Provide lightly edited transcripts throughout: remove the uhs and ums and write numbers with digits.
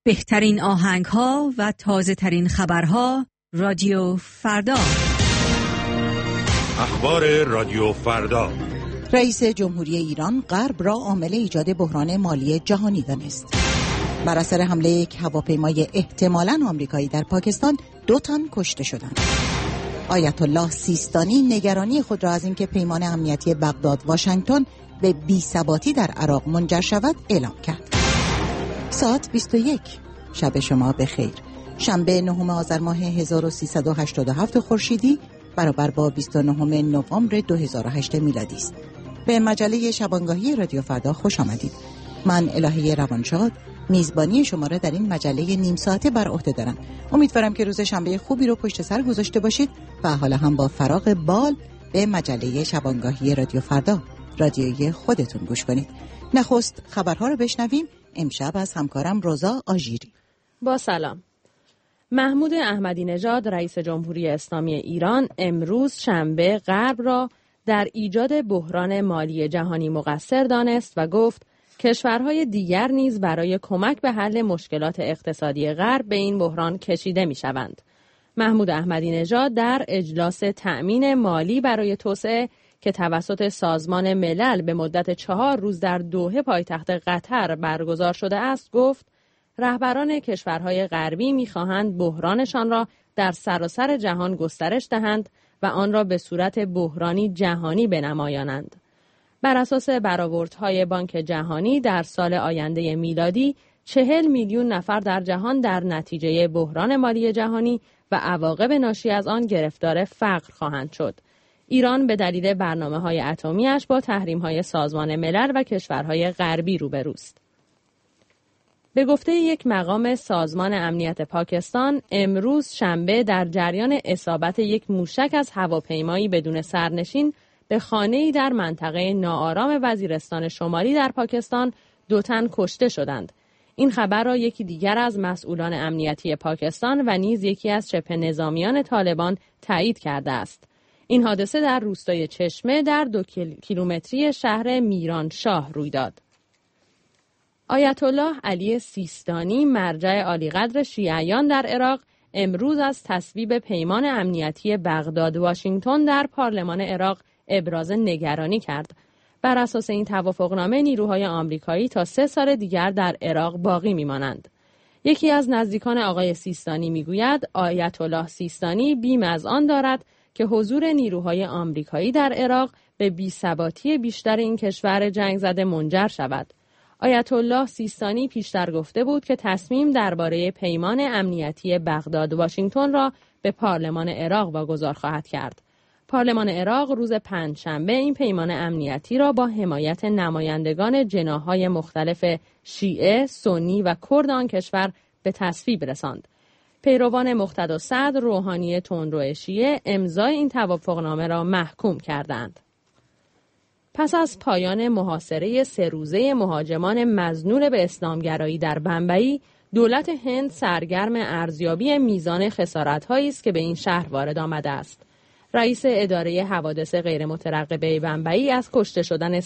بهترین آهنگ‌ها و تازه‌ترین خبرها رادیو فردا. اخبار رادیو فردا. رئیس جمهوری ایران غرب را عامل ایجاد بحران مالی جهانی دانست. بر اثر حمله یک هواپیمای احتمالاً آمریکایی در پاکستان 2 تن کشته شدند. آیت الله سیستانی نگرانی خود را از اینکه پیمان امنیتی بغداد واشنگتن به بی‌ثباتی در عراق منجر شود اعلام کرد. ساعت 21. شب شما بخیر. شنبه 9 آذر ماه 1387 خورشیدی برابر با 29 نوامبر 2008 میلادی است. به مجله شبانگاهی رادیو فردا خوش آمدید. من الهه روانشاد میزبانی شما را در این مجله نیم ساعته بر عهده دارم. امیدوارم که روز شنبه خوبی رو پشت سر گذاشته باشید و حالا هم با فراغ بال به مجله شبانگاهی رادیو فردا، رادیوی خودتون گوش کنید. نخست خبرها رو بشنویم. امشب از همکارم روزا آژیری. با سلام. محمود احمدی نژاد رئیس جمهوری اسلامی ایران امروز شنبه غرب را در ایجاد بحران مالی جهانی مقصر دانست و گفت کشورهای دیگر نیز برای کمک به حل مشکلات اقتصادی غرب به این بحران کشیده می‌شوند. محمود احمدی نژاد در اجلاس تأمین مالی برای توسعه که توسط سازمان ملل به مدت 4 روز در دوحه پایتخت قطر برگزار شده است گفت رهبران کشورهای غربی می‌خواهند بحرانشان را در سراسر جهان گسترش دهند و آن را به صورت بحرانی جهانی بنمایانند. بر اساس برآوردهای بانک جهانی در سال آینده میلادی 40 میلیون نفر در جهان در نتیجه بحران مالی جهانی و عواقب ناشی از آن گرفتار فقر خواهند شد. ایران به دلیل برنامه‌های اتمی‌اش با تحریم‌های سازمان ملل و کشورهای غربی روبروست. به گفته یک مقام سازمان امنیت پاکستان، امروز شنبه در جریان اصابت یک موشک از هواپیمایی بدون سرنشین به خانه‌ای در منطقه ناآرام وزیرستان شمالی در پاکستان 2 تن کشته شدند. این خبر را یکی دیگر از مسئولان امنیتی پاکستان و نیز یکی از شبه نظامیان طالبان تایید کرده است. این حادثه در روستای چشمه در 2 کیلومتری شهر میرانشاه روی داد. آیت الله علی سیستانی مرجع عالیقدر شیعیان در عراق امروز از تصویب پیمان امنیتی بغداد واشنگتن در پارلمان عراق ابراز نگرانی کرد. بر اساس این توافقنامه نیروهای آمریکایی تا 3 سال دیگر در عراق باقی میمانند. یکی از نزدیکان آقای سیستانی میگوید آیت الله سیستانی بیم از آن دارد که حضور نیروهای آمریکایی در عراق به بی‌ثباتی بیشتر این کشور جنگ زده منجر شود. آیت الله سیستانی پیشتر گفته بود که تصمیم درباره پیمان امنیتی بغداد واشنگتن را به پارلمان عراق واگذار خواهد کرد. پارلمان عراق روز پنجشنبه این پیمان امنیتی را با حمایت نمایندگان جناح‌های مختلف شیعه، سنی و کرد آن کشور به تصویب رساند. پیروان مقتدا صدر روحانی تندرو شیعه امضای این توافقنامه را محکوم کردند. پس از پایان محاصره 3 روزه مهاجمان مظنون به اسلامگرایی در بمبئی، دولت هند سرگرم ارزیابی میزان خسارت‌هایی است که به این شهر وارد آمده است. رئیس اداره حوادث غیر مترقبه بمبئی از کشته شدن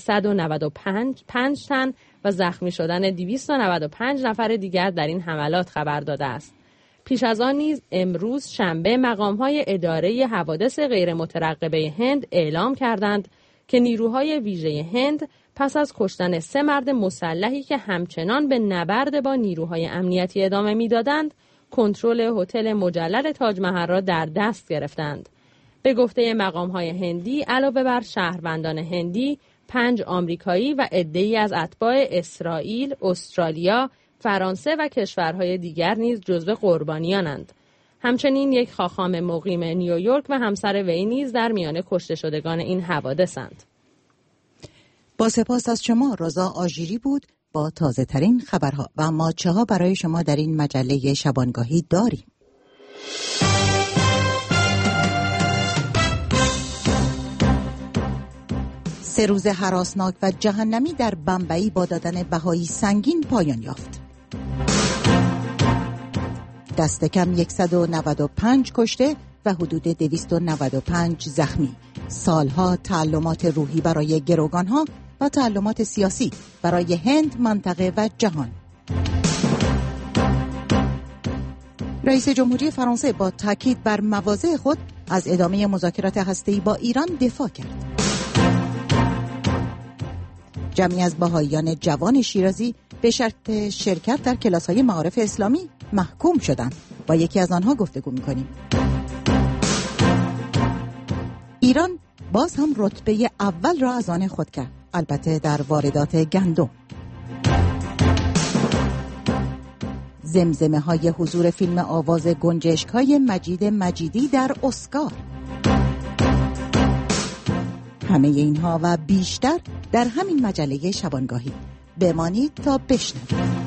195 تن و زخمی شدن 295 نفر دیگر در این حملات خبر داده است. پیش از آن نیز امروز شنبه مقام‌های اداره حوادث غیر مترقبه هند اعلام کردند که نیروهای ویژه هند پس از کشتن 3 مرد مسلحی که همچنان به نبرد با نیروهای امنیتی ادامه می‌دادند، کنترل هتل مجلل تاج محل را در دست گرفتند. به گفته مقام‌های هندی علاوه بر شهروندان هندی، 5 آمریکایی و عده‌ای از اتباع اسرائیل، استرالیا، فرانسه و کشورهای دیگر نیز جزو قربانیانند. همچنین یک خاخام مقیم نیویورک و همسر وی نیز در میان کشته شدگان این حوادثند. با سپاس از شما روزا آژیری بود با تازه ترین خبرها و ما چه ها برای شما در این مجله شبانگاهی داریم. 3 روز هراسناک و جهنمی در بمبئی با دادن بهایی سنگین پایان یافت. دست کم 195 کشته و حدود 295 زخمی. سالها تعلمات روحی برای گروگانها و تعلمات سیاسی برای هند، منطقه و جهان. رئیس جمهوری فرانسه با تاکید بر مواضع خود از ادامه مذاکرات هسته‌ای با ایران دفاع کرد. جمعی از بهائیان جوان شیرازی به شرط شرکت در کلاس‌های معارف اسلامی محکوم شدند. با یکی از آنها گفتگو می‌کنیم. ایران باز هم رتبه اول را از آن خود کرد، البته در واردات گندم. زمزمه‌های حضور فیلم آواز گنجشک‌های مجید مجیدی در اسکار. همه اینها و بیشتر در همین مجله شبانگاهی. بمانید تا بشنوید.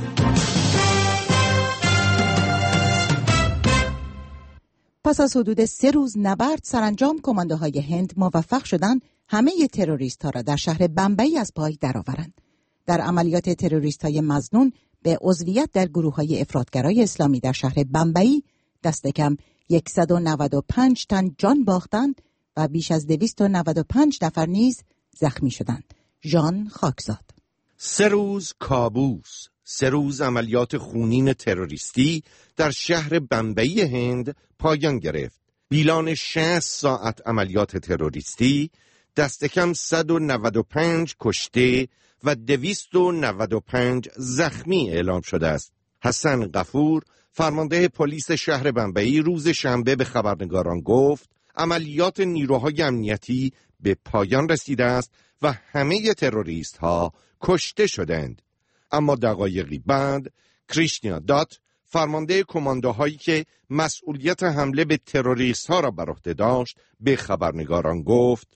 پس از حدود 3 روز نبرد سرانجام کماندوهای هند موفق شدند همه تروریست‌ها را در شهر بمبئی از پای درآورند. در عملیات تروریست‌های مظنون به عضویت در گروه‌های افراطگرای اسلامی در شهر بمبئی دست کم 195 تن جان باختند و بیش از 295 نفر نیز زخمی شدند. ژان خاکزاد. 3 روز کابوس، 3 روز عملیات خونین تروریستی در شهر بمبئی هند پایان گرفت. بیلان 60 ساعت عملیات تروریستی، دست کم 195 کشته و 295 زخمی اعلام شده است. حسن غفور، فرمانده پلیس شهر بمبئی، روز شنبه به خبرنگاران گفت عملیات نیروهای امنیتی به پایان رسیده است و همه تروریست ها کشته شدند. اما دقایقی بعد کریشنیا دات، فرمانده کماندوهایی که مسئولیت حمله به تروریست ها را بر عهده داشت، به خبرنگاران گفت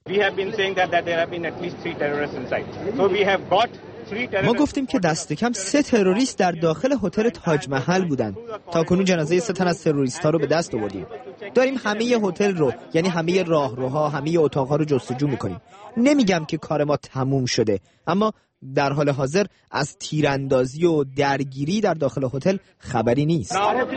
ما گفتیم که دست کم 3 تروریست در داخل هتل تاج محل بودند. تاکنون جنازه 3 تن از تروریست ها رو به دست آوردیم. داریم همه هتل رو، یعنی همه راهروها، همه اتاقها رو جستجو میکنیم. نمیگم که کار ما تموم شده، اما در حال حاضر از تیراندازی و درگیری در داخل هتل خبری نیست.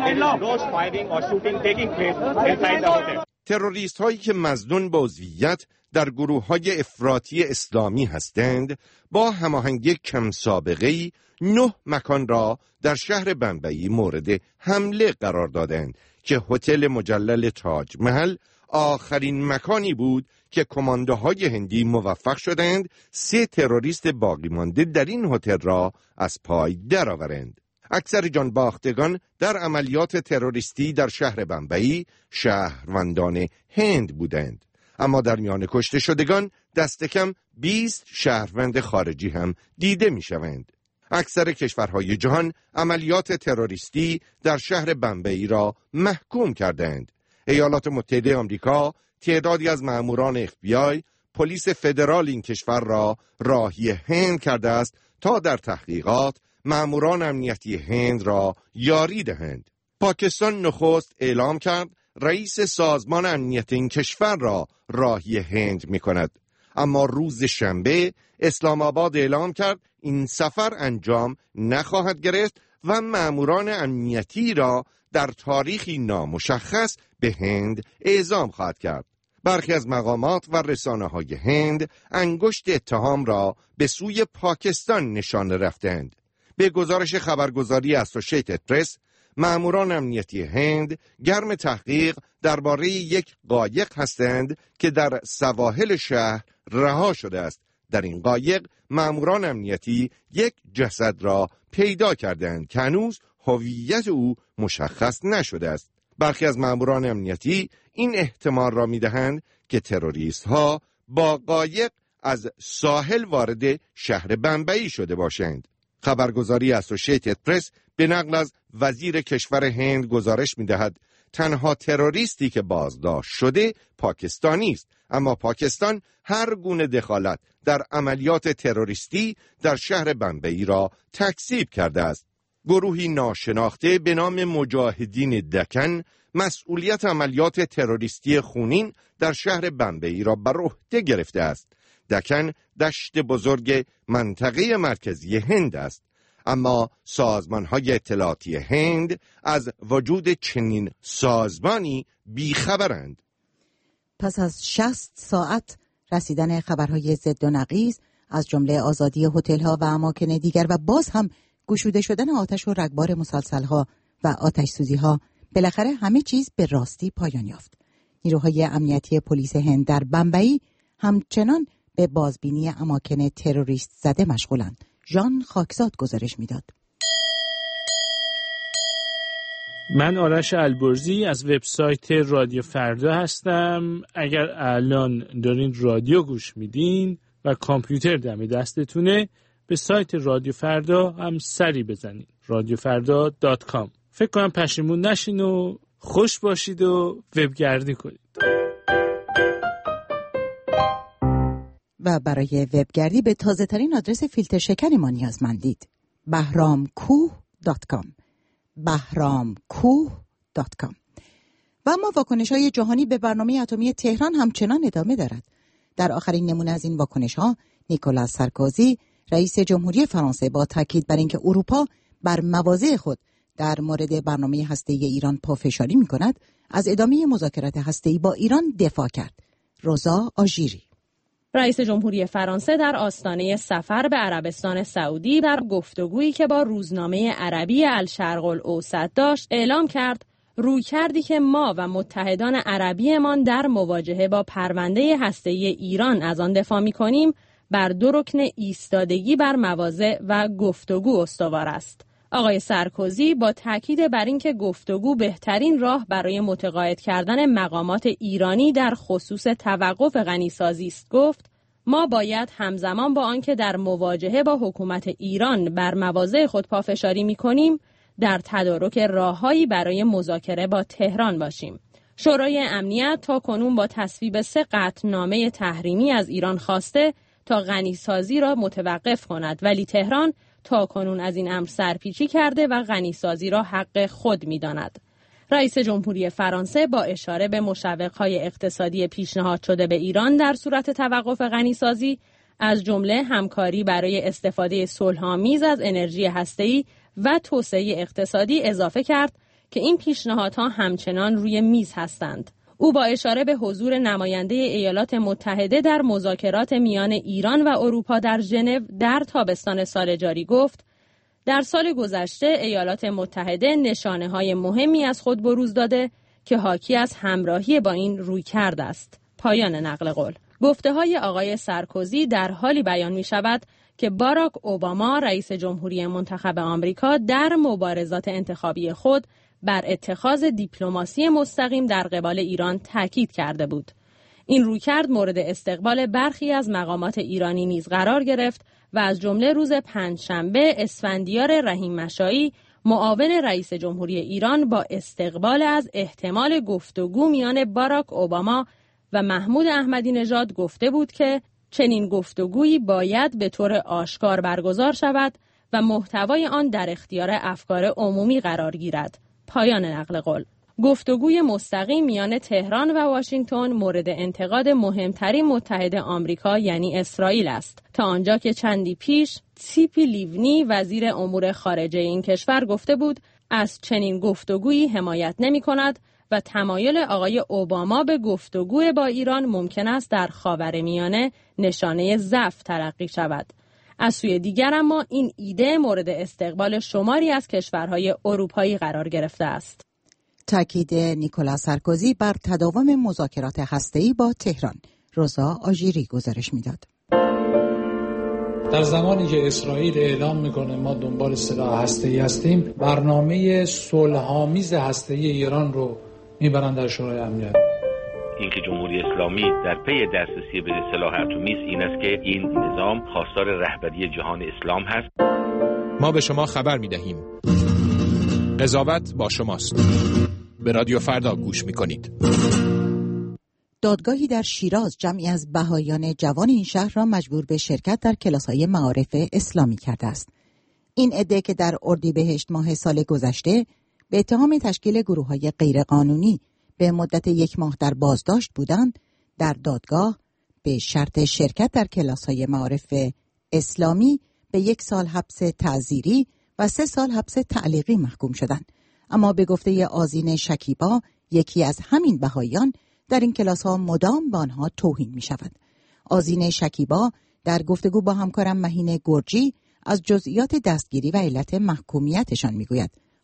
تروریست هایی که مظنون به عضویت در گروه های افراطی اسلامی هستند با هماهنگی کم سابقه‌ای 9 مکان را در شهر بمبئی مورد حمله قرار دادند که هتل مجلل تاج محل آخرین مکانی بود که کماندوهای هندی موفق شدند 3 تروریست باقی مانده در این هتل را از پای درآورند. اکثر جان باختگان در عملیات تروریستی در شهر بمبئی شهروندان هند بودند، اما در میان کشته شدگان دست کم 20 شهروند خارجی هم دیده می شوند. اکثر کشورهای جهان عملیات تروریستی در شهر بمبئی را محکوم کردند. ایالات متحده آمریکا تعدادی از مأموران FBI، پلیس فدرال این کشور را راهی هند کرده است تا در تحقیقات مأموران امنیتی هند را یاری دهند. پاکستان نخست اعلام کرد رئیس سازمان امنیت این کشور را راهی هند می کند، اما روز شنبه اسلام آباد اعلام کرد این سفر انجام نخواهد گرفت و مأموران امنیتی را در تاریخی نامشخص به هند اعزام خواهد کرد. برخی از مقامات و رسانه‌های هند انگشت اتهام را به سوی پاکستان نشانه رفتند. به گزارش خبرگزاری اسوسییتد پرس، مأموران امنیتی هند گرم تحقیق درباره یک قایق هستند که در سواحل شهر رها شده است. در این قایق مأموران امنیتی یک جسد را پیدا کردند که هنوز هویت او مشخص نشده است. برخی از مأموران امنیتی این احتمال را می‌دهند که تروریست ها با قایق از ساحل وارد شهر بمبئی شده باشند. خبرگزاری اسوسییتد پرس به نقل از وزیر کشور هند گزارش می‌دهد تنها تروریستی که بازداشت شده پاکستانی است، اما پاکستان هر گونه دخالت در عملیات تروریستی در شهر بمبئی را تکذیب کرده است. گروهی ناشناخته به نام مجاهدین دکن مسئولیت عملیات تروریستی خونین در شهر بمبئی را بر عهده گرفته است. دکن دشت بزرگ منطقه مرکزی هند است، اما سازمان‌های اطلاعاتی هند از وجود چنین سازمانی بیخبرند. پس از 60 ساعت رسیدن خبرهای ضد و نقیض از جمله آزادی هتل‌ها و اماکن دیگر و باز هم گشوده شدن آتش و رگبار مسلسل‌ها و آتش‌سوزی‌ها بالاخره همه چیز به راستی پایان یافت. نیروهای امنیتی پلیس هند در بمبئی همچنان به بازبینی اماکن تروریست زده مشغولند. ژان خاکزاد گزارش میداد. من آرش البرزی از وبسایت رادیو فردا هستم. اگر الان دارین رادیو گوش میدین و کامپیوتر دم دستتونه، به سایت رادیو فردا هم سری بزنین، radiofarda.com. فکر کنم پشیمون نشین و خوش باشید و وبگردی کنید. و برای وبگردی به تازه ترین آدرس فیلتر شکنی ما نیازمندید. bahramkoh.com bahramkoh.com. و اما واکنش‌های جهانی به برنامه اتمی تهران همچنان ادامه دارد. در آخرین نمونه از این واکنش‌ها، نیکولاس سارکوزی رئیس جمهوری فرانسه با تاکید بر اینکه اروپا بر مواضع خود در مورد برنامه هسته‌ای ایران پافشاری می‌کند، از ادامه مذاکرات هسته‌ای با ایران دفاع کرد. روزا آژیری رئیس جمهوری فرانسه در آستانه سفر به عربستان سعودی در گفتگویی که با روزنامه عربی الشرق الاوسط داشت اعلام کرد رویکردی که ما و متحدان عربیمان در مواجهه با پرونده هسته‌ای ایران از آن دفاع می‌کنیم بر دو رکن ایستادگی بر مواضع و گفتگو استوار است. آقای سارکوزی با تاکید بر اینکه گفتگو بهترین راه برای متقاعد کردن مقامات ایرانی در خصوص توقف غنیسازی است گفت: ما باید همزمان با آنکه در مواجهه با حکومت ایران بر مواضع خود پافشاری می‌کنیم، در تدارک راههایی برای مذاکره با تهران باشیم. شورای امنیت تاکنون با تصویب 3 قطعنامه تحریمی از ایران خواسته تا غنیسازی را متوقف کند، ولی تهران تاکنون از این امر سرپیچی کرده و غنیسازی را حق خود می‌داند. رئیس جمهوری فرانسه با اشاره به مشوق‌های اقتصادی پیشنهاد شده به ایران در صورت توقف غنیسازی، از جمله همکاری برای استفاده صلح‌آمیز از انرژی هسته‌ای و توسعه اقتصادی اضافه کرد که این پیشنهادها همچنان روی میز هستند. او با اشاره به حضور نماینده ایالات متحده در مذاکرات میان ایران و اروپا در ژنو در تابستان سال جاری گفت: در سال گذشته ایالات متحده نشانه‌های مهمی از خود بروز داده که حاکی از همراهی با این رویکرد است. پایان نقل قول. گفته‌های آقای سارکوزی در حالی بیان می‌شود که باراک اوباما رئیس جمهوری منتخب آمریکا در مبارزات انتخابی خود بر اتخاذ دیپلماسی مستقیم در قبال ایران تاکید کرده بود. این رویکرد مورد استقبال برخی از مقامات ایرانی نیز قرار گرفت و از جمله روز پنجشنبه اسفندیار رحیم مشایی معاون رئیس جمهوری ایران با استقبال از احتمال گفتگو میان باراک اوباما و محمود احمدی نژاد گفته بود که چنین گفتگویی باید به طور آشکار برگزار شود و محتوای آن در اختیار افکار عمومی قرار گیرد. پایان نقل قول. گفتگوی مستقیم میان تهران و واشنگتن مورد انتقاد مهمترین متحد آمریکا یعنی اسرائیل است، تا آنجا که چندی پیش تسیپی لیونی وزیر امور خارجه این کشور گفته بود از چنین گفتگویی حمایت نمی کند و تمایل آقای اوباما به گفتگو با ایران ممکن است در خاورمیانه نشانه ضعف تلقی شود. از سوی دیگر اما این ایده مورد استقبال شماری از کشورهای اروپایی قرار گرفته است. تاکید نیکولاس سارکوزی بر تداوم مذاکرات هسته‌ای با تهران. روزا آژیری گزارش میداد. در زمانی که اسرائیل اعلام میکنه ما دنبال سلاح هسته‌ای هستیم، برنامه صلح‌آمیز هسته‌ای ایران رو میبرن در شورای امنیت. اینکه جمهوری اسلامی در پی دسترسی به سلاح اتمی است این است که این نظام خواستار رهبری جهان اسلام هست. ما به شما خبر میدهیم. قضاوت با شماست. به رادیو فردا گوش میکنید. دادگاهی در شیراز جمعی از بهائیان جوان این شهر را مجبور به شرکت در کلاس‌های معارف اسلامی کرده است. این عده که در اردیبهشت ماه سال گذشته به اتهام تشکیل گروه‌های غیرقانونی به مدت 1 ماه در بازداشت بودند، در دادگاه به شرط شرکت در کلاس‌های معارف اسلامی به 1 سال حبس تعزیری و 3 سال حبس تعلیقی محکوم شدند. اما به گفته آذین شکیبا، یکی از همین بهائیان، در این کلاس‌ها مدام به آنها توهین می‌شود. آذین شکیبا در گفتگو با همکارم مهین گرجی از جزئیات دستگیری و علت محکومیتشان می‌گوید.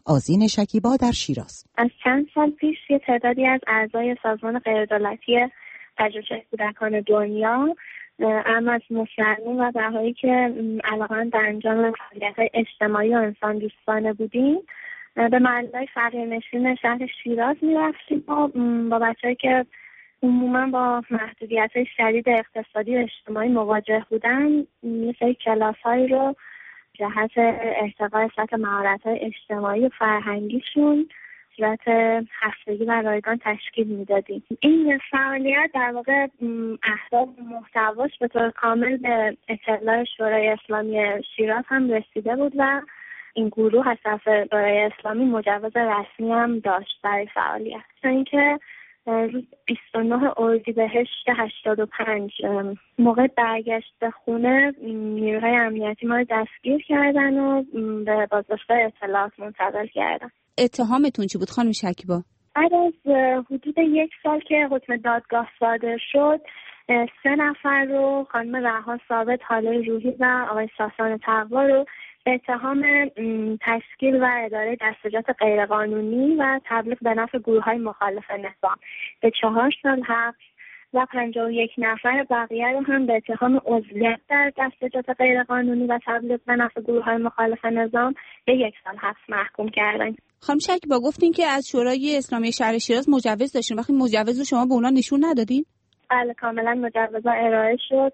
آذین شکیبا در شیراز. از چند سال پیش یه تعدادی از اعضای سازمان غیردولتی پژوهش کودکان دنیا، اما از مسلمون و بهایی که علاقه‌مند به انجام فعالیت‌های اجتماعی و انسان دوستانه بودیم، به محله‌های فقیرنشین شهر شیراز می‌رفتیم و با بچه‌هایی که عموما با محدودیت‌های شدید اقتصادی و اجتماعی مواجه بودن، یه سری کلاس‌هایی رو جهت ارتقاء سطح مهارت‌های اجتماعی و فرهنگیشون صورت هفتگی و رایگان تشکیل میدادیم. این فعالیت در واقع اهداف محتواش به طور کامل به اطلاع شورای اسلامی شیراز هم رسیده بود و این گروه از طرف شورای اسلامی مجوز رسمی هم داشت برای فعالیت. تا اینکه روز 29 اردیبهشت 85 موقع برگشت به خونه نیروهای امنیتی ما رو دستگیر کردن و به بازداشتگاه اطلاعات منتقل کردن. اتهامتون چی بود خانم شکیبا؟ بعد از حدود 1 سال که حکم دادگاه صادر شد، 3 نفر رو خانم رها ثابت حاله روحی و آقای ساسان تقوا رو به اتهام تشکیل و اداره دستجات غیرقانونی و تبلیغ به نفع گروه‌های مخالف نظام به 4 سال حبس و 51 نفر بقیه رو هم به اتهام عضویت در دستجات غیرقانونی و تبلیغ به نفع گروه‌های مخالف نظام به 1 سال حبس محکوم کردن. خانم شکیبا گفتین که از شورای اسلامی شهر شیراز مجوز داشتین، وقتی مجوز رو شما به اونا نشون ندادین؟ بله، کاملا مجوزها ارائه شد.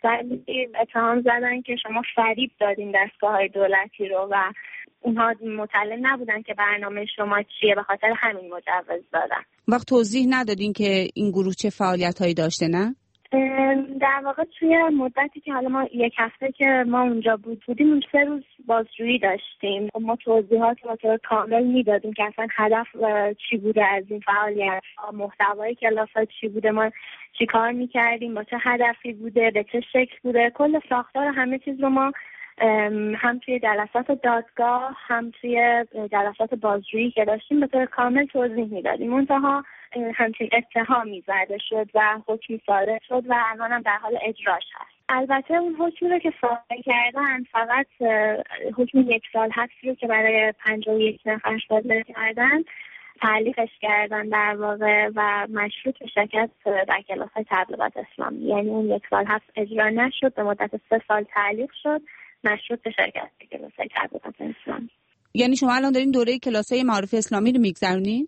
اتهام زدن که شما فریب دادین دستگاه‌های دولتی رو و اونها مطلع نبودن که برنامه شما چیه، به خاطر همین مجوز دادن. وقت توضیح ندادین که این گروه چه فعالیت‌هایی داشته نه؟ در واقع توی مدتی که حالا ما 1 هفته که ما اونجا بودیم اون 3 روز بازجویی داشتیم. ما توضیحات رو به طور کامل میدادیم که اصلا هدف چی بوده از این فعالیت، محتوای کلاس‌ها چی بوده، ما چی کار میکردیم، با چه هدفی بوده، به چه شکل بوده. کل ساختار همه چیز رو ما هم توی جلسات دادگاه هم توی جلسات بازجویی که داشتیم به طور کامل توضیح میدادیم. منتها همچین اتهامی زده شد و حکمی صادر شد و الان هم در حال اجراش هست. البته اون حکمی رو که صادر کردن فقط حکم 1 سال حبسی رو که برای 51 نفر صادر کردن تعلیقش کردن در واقع و مشروط به شرکت در کلاس‌های تبلیغات اسلامی، یعنی اون 1 سال حبس اجرا نشد، به مدت 3 سال تعلیق شد، مشروط به شرکت در کلاس‌های تبلیغات اسلامی. یعنی شما الان دارین دوره کلاس‌های معارف اسلامی رو میگذرونین؟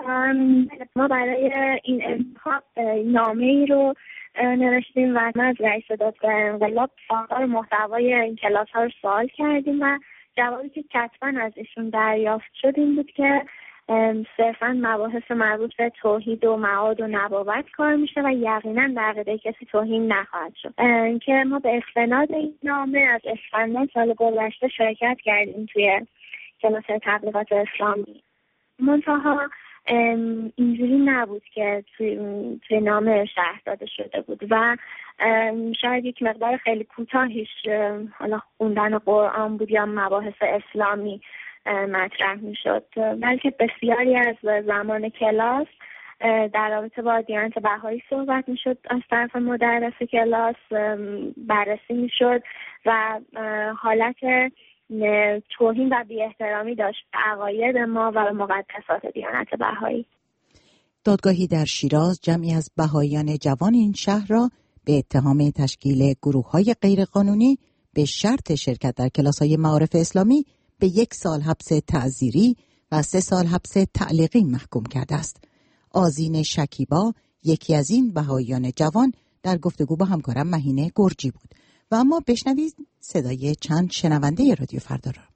ما برای این انتخاب نامه‌ای رو نوشتیم و از رئیس دادگاه انقلاب ساختار محتوای این کلاس‌ها رو سوال کردیم و جوابی که کتباً از ایشون دریافت شد این بود که صرفاً مباحث مربوط به توحید و معاد و نبوت کار میشه و یقیناً در عقیده کسی توهین نخواهد شد. که ما به استناد این نامه از اسفند سال گذشته شرکت کردیم توی کلاس تبلیغات اسلامی. منتها اینجوری نبود که توی نامه شرح داده شده بود و شاید یک مقدار خیلی کوتاهیش حالا خوندن قرآن بود یا مباحث اسلامی مطرح میشد، بلکه بسیاری از زمان کلاس در رابطه با دیانت بهایی صحبت میشد از طرف مدرس کلاس، بررسی میشد و حالت توهین و بی احترامی داشت به عقاید ما و به مقدسات دیانت بهایی. دادگاهی در شیراز جمعی از بهاییان جوان این شهر را به اتهام تشکیل گروه‌های غیرقانونی به شرط شرکت در کلاس‌های معارف اسلامی به 1 سال حبس تعزیری و 3 سال حبس تعلیقی محکوم کرده است. آذین شکیبا یکی از این بهاییان جوان در گفتگو با همکارم مهینه گرجی بود و اما بشنوید صدای چند شنونده رادیو فردا را.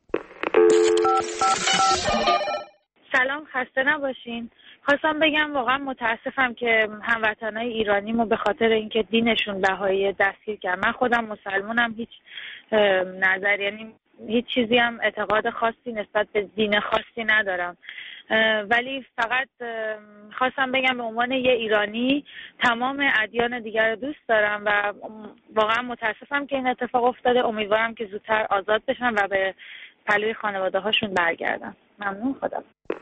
سلام، خسته نباشین. خواستم بگم واقعا متاسفم که هموطنای ایرانیمو به خاطر اینکه دینشون بهایی دستگیر کرد. من خودم مسلمانم، هیچ نظر یعنی هیچ چیزی هم اعتقاد خاصی نسبت به دین خاصی ندارم، ولی فقط خواستم بگم به عنوان یه ایرانی تمام ادیان دیگر رو دوست دارم و واقعا متاسفم که این اتفاق افتاده. امیدوارم که زودتر آزاد بشن و به پلوی خانواده هاشون برگردن. ممنون. خدا.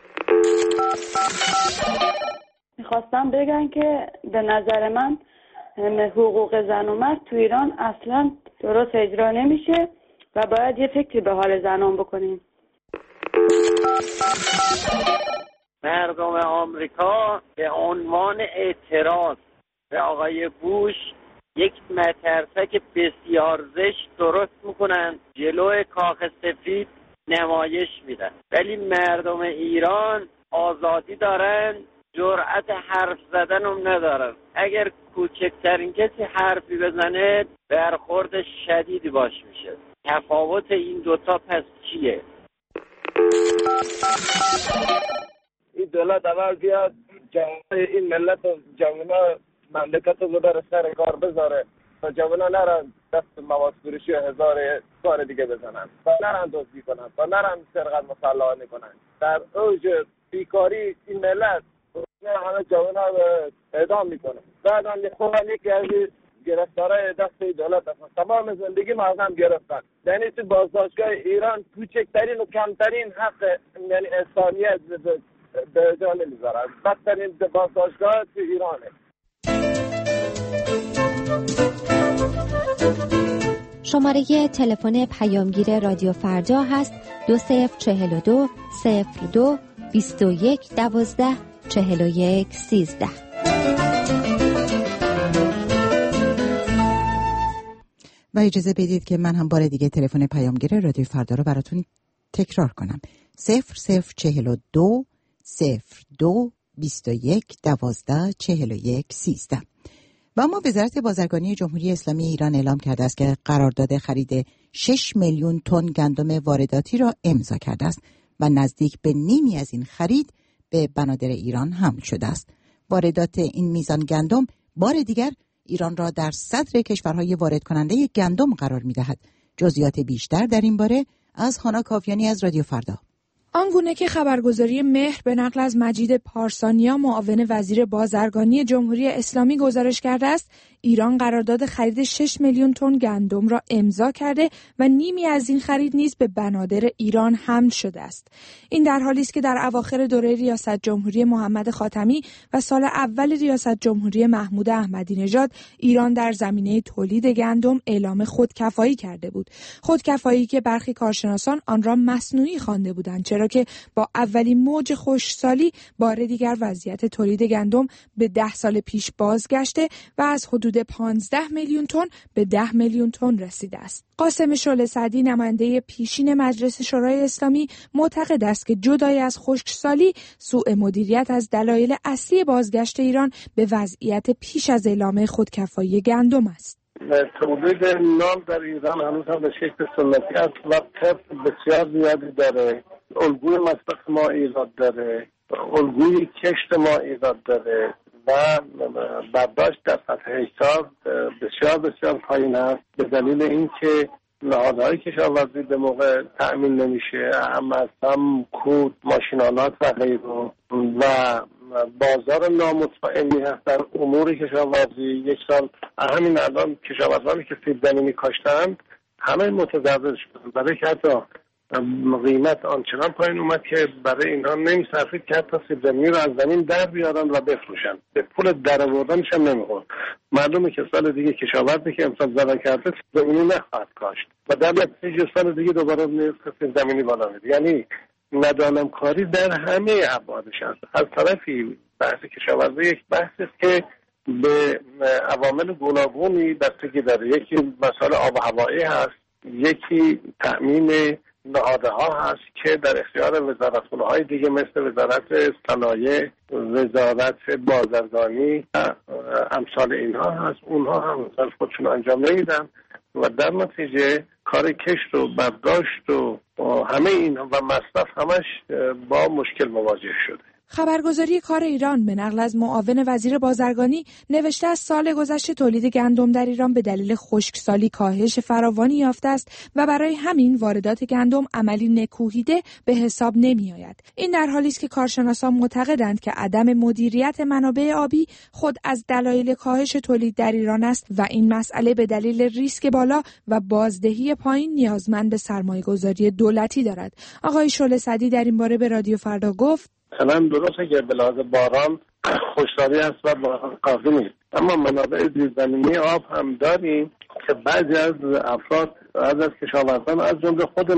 میخواستم بگم که به نظر من حقوق زن و مرد تو ایران اصلا درست اجرا نمیشه و باید یه فکری به حال زنان بکنیم. مردم آمریکا به عنوان اعتراض به آقای بوش یک مترسک بسیار زشت درست میکنن، جلوی کاخ سفید نمایش میدن، ولی مردم ایران آزادی دارن، جرأت حرف زدن هم ندارن. اگر کوچکترین کسی حرفی بزنه برخورد شدیدی باش میشه. تفاوت این دوتا پس چیه؟ این دولت اول بیاد این ملت و جوانان مملکت رو ببره سر کار بذاره تا جوانان نرن دست مواد فروشی و هزار کار دیگه بزنن، تا نرن دزدی کنن، تا نرن سرقت مسلحانه کنن. در اوج بیکاری این ملت همه جوانان رو اعدام میکنه. بعد هم یکی از گرفتارای دست دولت هستن. تمام زندگی مردم گرفتن. یعنی تو بازداشتگاه ایران کوچکترین و کمترین حق یعنی انسانیت به جا نمیذارن. بدترین بازداشتگاه تو ایرانه. شماره تلفن پیامگیر رادیو فردا هست 2042 02 21 12 41 13. و اجازه بدید که من هم بار دیگه تلفن پیامگیر رادیو فردا رو براتون تکرار کنم. 0042 02 21 12 41 13. و اما وزارت بازرگانی جمهوری اسلامی ایران اعلام کرده است که قرارداد خرید 6 میلیون تن گندم وارداتی را امضا کرده است و نزدیک به نیمی از این خرید به بنادر ایران حمل شده است. واردات این میزان گندم بار دیگر ایران را در صدر کشورهای وارد کننده گندم قرار می‌دهد. جزئیات بیشتر در این باره از هانا کاویانی از رادیو فردا. آنگونه که خبرگزاری مهر به نقل از مجید پارسانیا معاون وزیر بازرگانی جمهوری اسلامی گزارش کرده است، ایران قرارداد خرید 6 میلیون تن گندم را امضا کرده و نیمی از این خرید نیز به بنادر ایران حمل شده است. این در حالی است که در اواخر دوره ریاست جمهوری محمد خاتمی و سال اول ریاست جمهوری محمود احمدی نژاد ایران در زمینه تولید گندم اعلام خودکفایی کرده بود. خودکفایی که برخی کارشناسان آن را مصنوعی خوانده بودند، چرا که با اولین موج خشکسالی بار دیگر وضعیت تولید گندم به 10 سال پیش بازگشته و از حدود 15 میلیون تن به 10 میلیون تن رسیده است. قاسم شعله سعدی نماینده پیشین مجلس شورای اسلامی معتقد است که جدای از خشکسالی، سوء مدیریت از دلایل اصلی بازگشت ایران به وضعیت پیش از اعلام خودکفایی گندم است. تولید نان در ایران هنوز هم به شکل سنتی است و طرف بسیار زیادی داره. الگوی مصرف ما ایراد داره، الگوی کشت ما ایراد داره و برداشت در سطح هکتار بسیار بسیار پایین است به دلیل اینکه نهادهای کشاورزی به موقع تأمین نمیشه، هم از هم کود، ماشینالات و غیره و بازار نامطمئنی هست در امور کشاورزی. یک سال همین الان کشاورزانی که سیب زمینی کاشتند همه متضرر شدند برای که حتی قیمت آنچنان پایین اومد که برای اینها نمی‌صرفید که حتی سیب زمینی رو از زمین در بیارن و بفروشن، به پول در آوردنش هم نمیخورد. معلومه که سال دیگه کشاورزی که امسال زرع کرده سیب زمینی نخواهد کاشت و در نتیجه سال دیگه دوباره سیب زمینی بالا میره. یعنی ندانم کاری در همه ابعادش هست. از طرفی بحث کشاورزی یک بحثی است که به عوامل گوناگونی بستگی داره. یکی مسائل آب و هوایی هست، یکی تأمین نهاده ها هست که در اختیار وزارتخونه‌های دیگه مثل وزارت صنایع، وزارت بازرگانی امثال اینها هست. اونها هم وزارت خودشون انجام نمیدن و در نتیجه کار کشت و برداشت و همه اینها و مصرف همش با مشکل مواجه شده. خبرگزاری کار ایران به نقل از معاون وزیر بازرگانی نوشته از سال گذشته تولید گندم در ایران به دلیل خشکسالی کاهش فراوانی یافته است و برای همین واردات گندم عملی نکوهیده به حساب نمی آید. این در حالی است که کارشناسان معتقدند که عدم مدیریت منابع آبی خود از دلایل کاهش تولید در ایران است و این مسئله به دلیل ریسک بالا و بازدهی پایین نیازمند به سرمایه‌گذاری دولتی دارد. آقای شعله سعدی در این باره به رادیو فردا گفت: مثلا درسته که به لحاظ باران خشکسالی است و باران کافی نیست، اما منابع زیرزمینی آب هم داریم که بعضی از افراد، از کشاورزان از جمله خود من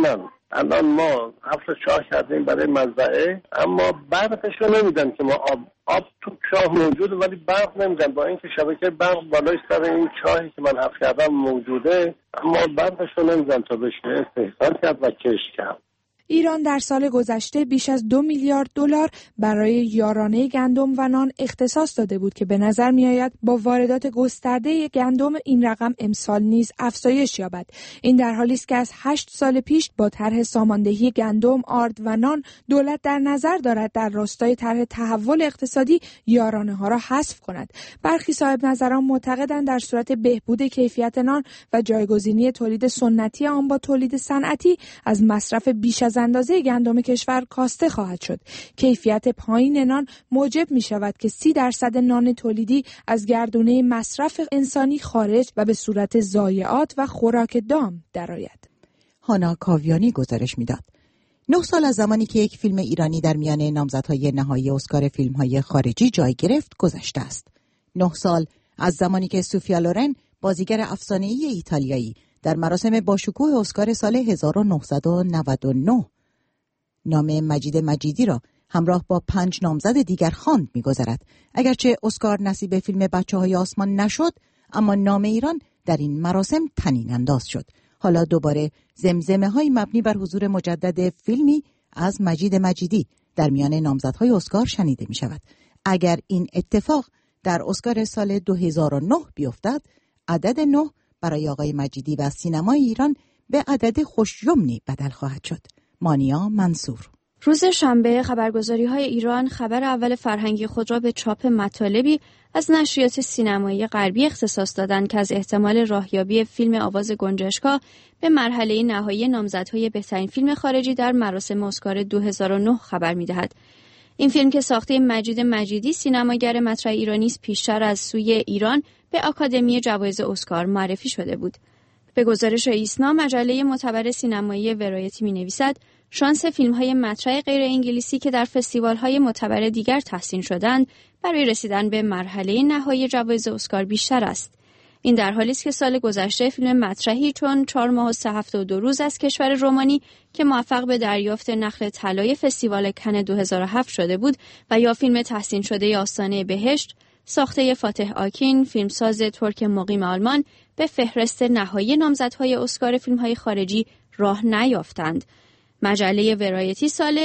الان ما حفر چاه کردیم برای مزرعه، اما برقش رو نمیدن که ما آب تو چاه موجوده ولی برق نمیدن، با اینکه شبکه برق بالای سر این چاهی که من حفر کردم موجوده، اما برقش رو نمیدن تا بشه استحصال کرد و کشت کرد. ایران در سال گذشته بیش از 2 میلیارد دلار برای یارانه گندم و نان اختصاص داده بود که به نظر می‌آید با واردات گسترده گندم این رقم امسال نیز افزایش یابد. این در حالی است که از 8 سال پیش با طرح ساماندهی گندم، آرد و نان دولت در نظر دارد در راستای طرح تحول اقتصادی یارانه‌ها را حذف کند. برخی صاحب نظران معتقدند در صورت بهبود کیفیت نان و جایگزینی تولید سنتی آن با تولید صنعتی از مصرف بیش از اندازه گندم کشور کاسته خواهد شد. کیفیت پایین نان موجب می شود که 30% نان تولیدی از گردونه مصرف انسانی خارج و به صورت ضایعات و خوراک دام درآید. هانا کاویانی گزارش میداد. 9 سال از زمانی که یک فیلم ایرانی در میان نامزدهای نهایی اسکار فیلم‌های خارجی جای گرفت گذشته است. 9 سال از زمانی که سوفیا لورن، بازیگر افسانه‌ای ایتالیایی، در مراسم باشکوه اسکار سال 1999 نام مجید مجیدی را همراه با 5 نامزد دیگر خواند می‌گذرد. اگرچه اسکار نصیب فیلم بچه‌های آسمان نشد، اما نام ایران در این مراسم طنین انداز شد. حالا دوباره زمزمه‌های مبنی بر حضور مجدد فیلمی از مجید مجیدی در میان نامزدهای اسکار شنیده می‌شود. اگر این اتفاق در اسکار سال 2009 بیفتد، عدد 9 برای آقای مجیدی و سینمای ایران به عدد خوش‌یمنی بدل خواهد شد. مانیا منصور. روز شنبه خبرگزاری‌های ایران خبر اول فرهنگی خود را به چاپ مطالبی از نشریات سینمایی غربی اختصاص دادند که از احتمال راهیابی فیلم آواز گنجشکا به مرحله نهایی نامزدهای بهترین فیلم خارجی در مراسم اسکار 2009 خبر می‌دهد. این فیلم که ساخته مجید مجیدی، سینماگر مطرح ایرانی است، پیشتر از سوی ایران به آکادمی جوایز اسکار معرفی شده بود. به گزارش ایسنا، مجله معتبر سینمایی ورایتی می‌نویسد شانس فیلم‌های مطرح غیر انگلیسی که در فستیوال‌های معتبر دیگر تحسین شدند برای رسیدن به مرحله نهایی جوایز اسکار بیشتر است. این در حالی است که سال گذشته فیلم مطرحی چون 4 ماه و 3 هفته و 2 روز از کشور رومانی که موفق به دریافت نخل طلای فستیوال کن 2007 شده بود و یا فیلم تحسین شده آستانه بهشت ساخته فاتح آکین، فیلمساز ترک مقیم آلمان، به فهرست نهایی نامزدهای اسکار فیلم‌های خارجی راه نیافتند. مجله ورایتی سال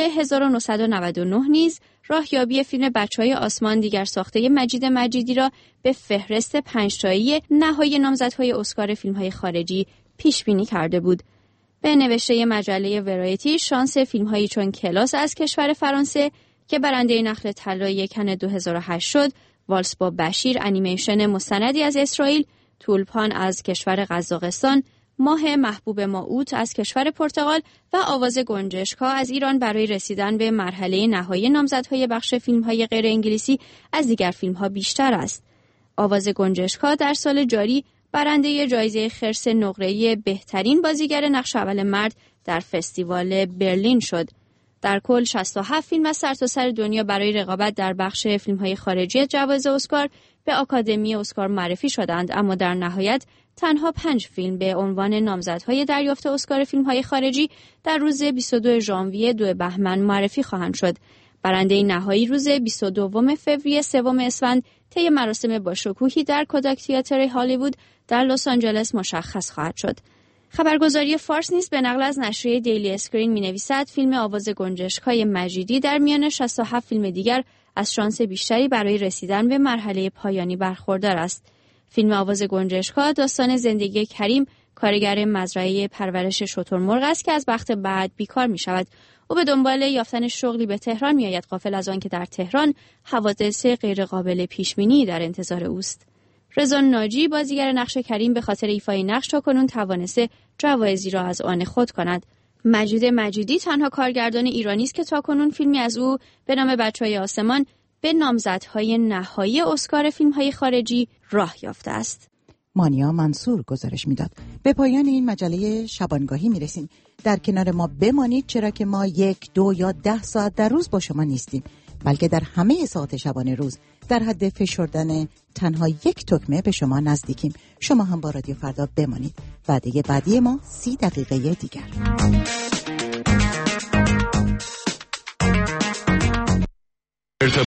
1999 نیز راهیابی فیلم بچه‌های آسمان، دیگر ساخته مجید مجیدی، را به فهرست 5 تایی نهایی نامزدهای اسکار فیلم‌های خارجی پیش بینی کرده بود. به نوشته مجله ورایتی، شانس فیلم‌هایی چون کلاس از کشور فرانسه که برنده نخل طلای کن 2008 شد، والس با بشیر انیمیشن مستندی از اسرائیل، تولپان از کشور قزاقستان، ماه محبوب ما اوت از کشور پرتغال و آواز گنجشکا از ایران برای رسیدن به مرحله نهایی نامزدهای بخش فیلم‌های غیر انگلیسی از دیگر فیلم‌ها بیشتر است. آواز گنجشکا در سال جاری برنده جایزه خرس نقره‌ای بهترین بازیگر نقش اول مرد در فستیوال برلین شد. در کل 67 فیلم از سرتاسر دنیا برای رقابت در بخش فیلم‌های خارجی جوایز اسکار به آکادمی اسکار معرفی شدند، اما در نهایت تنها 5 فیلم به عنوان نامزدهای دریافت اسکار فیلم‌های خارجی در روز 22 ژانویه 2 بهمن معرفی خواهند شد. برنده نهایی روز 22 فوریه 3 اسفند طی مراسم باشکوهی در کوداک تئاتر هالیوود در لس آنجلس مشخص خواهد شد. خبرگزاری فارس نیز به نقل از نشریه دیلی اسکرین می‌نویسد فیلم آواز گنجشکای مجیدی در میان 67 فیلم دیگر از شانس بیشتری برای رسیدن به مرحله پایانی برخوردار است. فیلم آواز گنجشکا داستان زندگی کریم، کارگر مزرعه پرورش شترمرغ است که از بخت بعد بیکار می‌شود. او به دنبال یافتن شغلی به تهران می‌آید، غافل از آن که در تهران حوادث غیرقابل پیش‌بینی در انتظار اوست. رضا ناجی، بازیگر نقش کریم، به خاطر ایفای نقش تاکنون توانسته جوایزی را از آن خود کند. مجید مجیدی تنها کارگردان ایرانی است که تاکنون فیلمی از او به نام بچه‌های آسمان به نامزدهای نهایی اسکار فیلم‌های خارجی راه یافته است. مانیا منصور گزارش میداد. به پایان این مجله شبانگاهی میرسیم. در کنار ما بمانید، چرا که ما 1، 2 یا 10 ساعت در روز با شما نیستیم، بلکه در همه ساعت شبانه روز در حد فشردن تنها 1 تکمه به شما نزدیکیم. شما هم با رادیو فردا بمانید. وعده بعدی ما 30 دقیقه دیگر.